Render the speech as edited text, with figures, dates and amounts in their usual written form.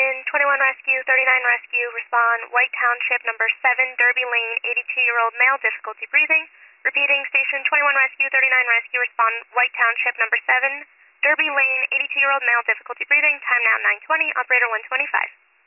Station 21 Rescue, 39 Rescue, respond White Township number 7, Derby Lane, 82-year-old male, difficulty breathing. Repeating, Station 21 Rescue, 39 Rescue, respond White Township number 7, Derby Lane, 82-year-old male, difficulty breathing. Time now 9:20, operator 125.